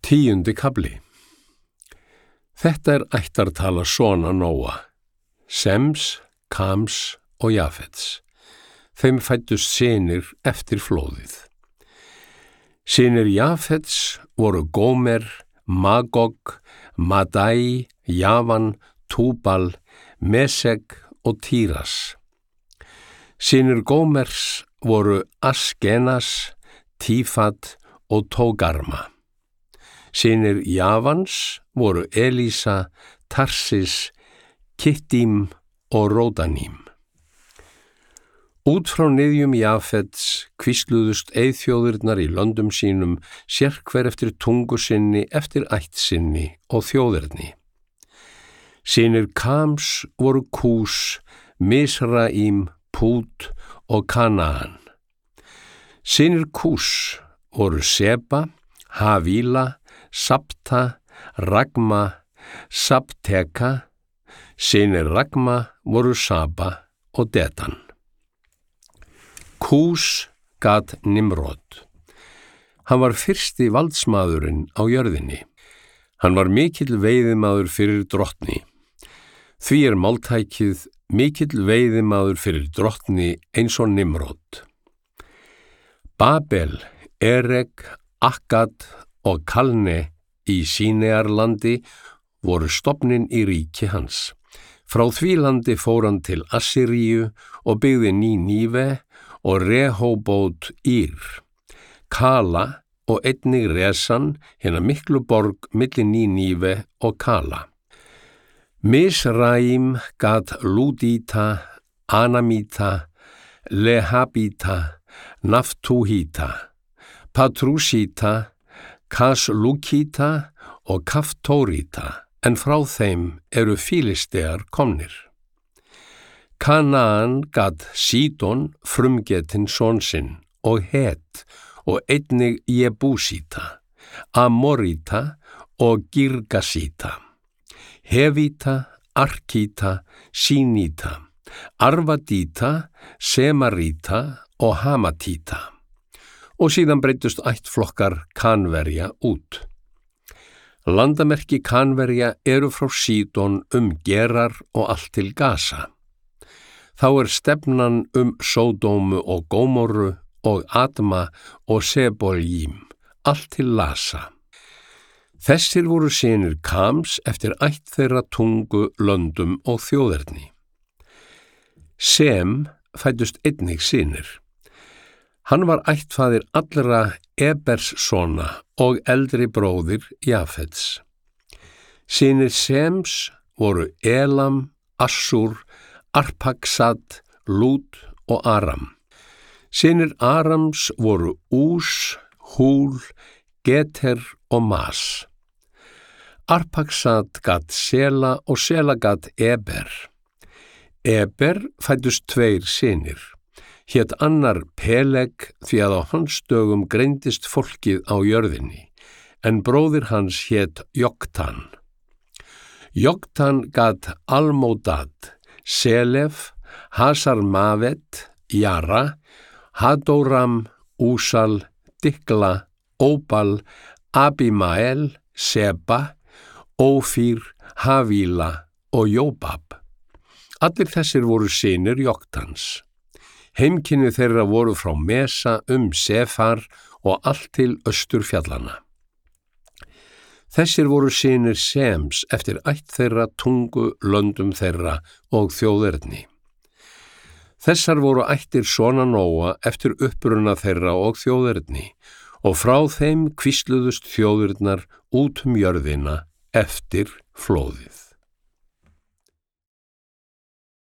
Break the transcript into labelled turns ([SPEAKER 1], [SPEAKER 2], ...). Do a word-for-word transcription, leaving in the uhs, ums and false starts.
[SPEAKER 1] Tíundi kafli. Þetta er ættartala sona Nóa, Sems, Kams og Jafets. Þeim fæddust synir eftir flóðið. Synir Jafets voru Gómer, Magog, Madai, Javan, Túbal, Meseg og Tíras. Synir Gómers voru Askenas, Tífat og Tógarma. Synir Javans voru Elísa, Tarsis, Kittim og Ródaním. Út frá niðjum Jafets hvísluðust eyþjóðirnar í löndum sínum, sérhver eftir tungu sinni, eftir ætt sinni og þjóðerni. Synir Kams voru Kús, Misraím, Pút og Kanaan. Synir Kús voru Seba, Havíla, Sabta, Ragma, Sabteka. Synir Ragma voru Saba og Dedan. Kús gat Nimrod. Hann var fyrsti valdsmaðurinn á jörðinni. Hann var mikill veiðimaður fyrir drottni. Því er máltækið mikill veiðimaður fyrir drottni eins og Nimrod. Babel, Erek, Akkad og Kalne í Sínearlandi voru stofnin í ríki hans. Frá því landi fór hann til Assíríu og byggði Níníve og Rehóbót Ír, Kala og einnig Resan, hina miklu borg milli Níníve og Kala. Misraím gat Lúdíta, Anamíta, Lehabíta, Naftúhíta, Patrúsíta, Kaslúkíta og Kaftóríta, en frá þeim eru Filistear komnir. Kanaan gat Sídon frumgetinn son sinn og Het og einnig Jebúsíta, Amoríta og Girgasíta, Hevíta, Arkíta, Síníta, Arvadíta, Semaríta og Hamatíta. Og síðan breyttust ættflokkar Kanverja út. Landamerki Kanverja eru frá Sídon um Gerar og allt til Gaza. Þá er stefnan um Sódómu og Gómoru og Adma og Seboljím, allt til Lasa. Þessir voru synir Kams eftir ætt þeirra tungu, löndum og þjóðerni. Sem fæddust einnig synir. Hann var ættfaðir allra Eberssona og eldri bróðir Jafets. Synir Sems voru Elam, Assur, Arpaksad, Lút og Aram. Synir Arams voru Ús, Húl, Geter og Mas. Arpaksad gat Sela og Sela gat Eber. Eber fæddust tveir synir. Hét annar Peleg því að á hans dögum greindist fólkið á jörðinni, en bróðir hans hét Joktan. Joktan gat Almódad, Selef, Hasarmavet, Jara, Hadóram, Úsal, Dikla, Óbal, Abimael, Seba, Ófír, Havíla og Jóbab. Allir þessir voru synir Joktans. Heimkynni þeirra voru frá Mesa um Sefar og allt til austurfjallana. Þessir voru synir Sems eftir ætt þeirra, tungu, löndum þeirra og þjóðerni. Þessar voru ættir sona Nóa eftir uppruna þeirra og þjóðerni, og frá þeim hvísluðust þjóðirnar út um jörðina eftir flóðið.